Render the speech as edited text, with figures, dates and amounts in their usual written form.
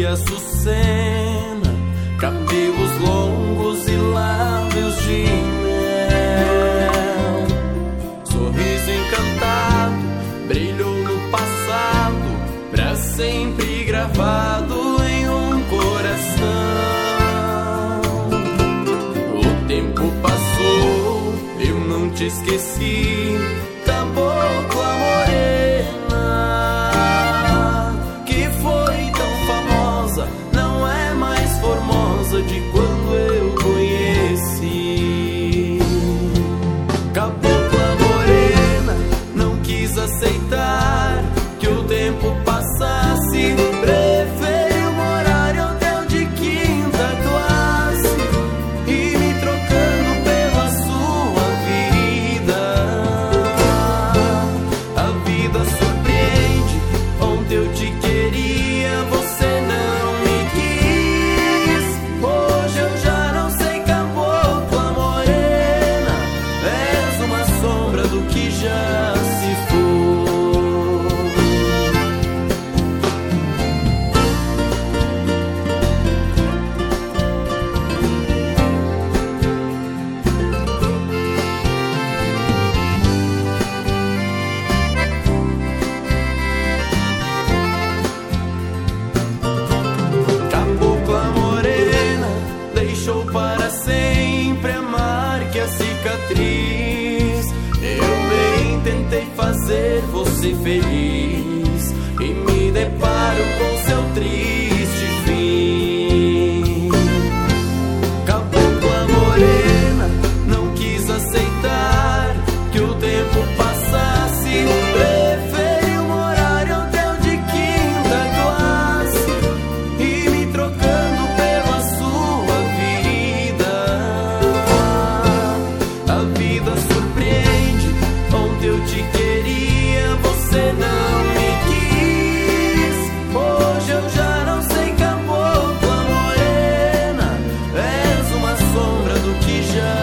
açucena, cabelos longos e lábios de mel. Sorriso encantado brilhou no passado, pra sempre gravado em um coração. O tempo passou, eu não te esqueci, cabocla morena, que foi tão famosa, não é mais formosa de quando eu conheci. Cabocla morena, não quis aceitar que o tempo passasse, preferiu morar em hotel de quinta classe e me trocando pela sua vida. A vida surpreende, ontem eu te queria, você não me quis. Hoje eu já não sei, cabocla morena, és uma sombra do que já se foi. Cabocla morena, deixou para sempre a marca, a cicatriz. Eu bem tentei fazer você feliz e me deparo com seu triste fim. Cabocla morena, não quis aceitar que o tempo passasse, preferiu morar em hotel de quinta classe e me trocando pela sua vida. A vida surpreende, ontem eu te queria, você não me quis. Hoje eu já não sei, cabocla morena, és uma sombra do que já